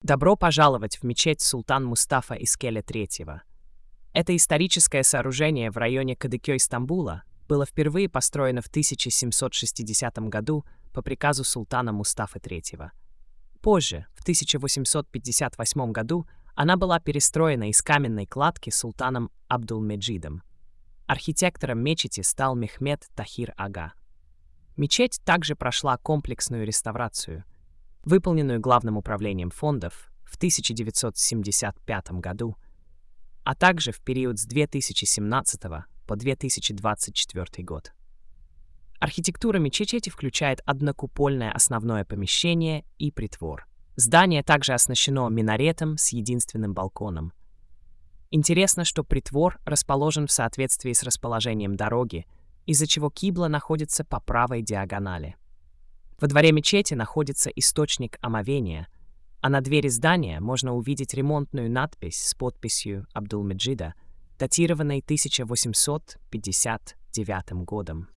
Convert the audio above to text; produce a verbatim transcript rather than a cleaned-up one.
Добро пожаловать в мечеть Султан Мустафа Искеля третьего. Это историческое сооружение в районе Кадыкёй Стамбула было впервые построено в тысяча семьсот шестидесятом году по приказу султана Мустафы третьего. Позже, в тысяча восемьсот пятьдесят восьмом году, она была перестроена из каменной кладки султаном Абдулмеджидом. Архитектором мечети стал Мехмед Тахир Ага. Мечеть также прошла комплексную реставрацию, выполненную Главным управлением фондов в тысяча девятьсот семьдесят пятом году, а также в период с две тысячи семнадцатого по две тысячи двадцать четвёртый год. Архитектура мечети включает однокупольное основное помещение и притвор. Здание также оснащено минаретом с единственным балконом. Интересно, что притвор расположен в соответствии с расположением дороги, из-за чего кибла находится по правой диагонали. Во дворе мечети находится источник омовения, а на двери здания можно увидеть ремонтную надпись с подписью Абдулмеджида, датированной тысяча восемьсот пятьдесят девятым годом.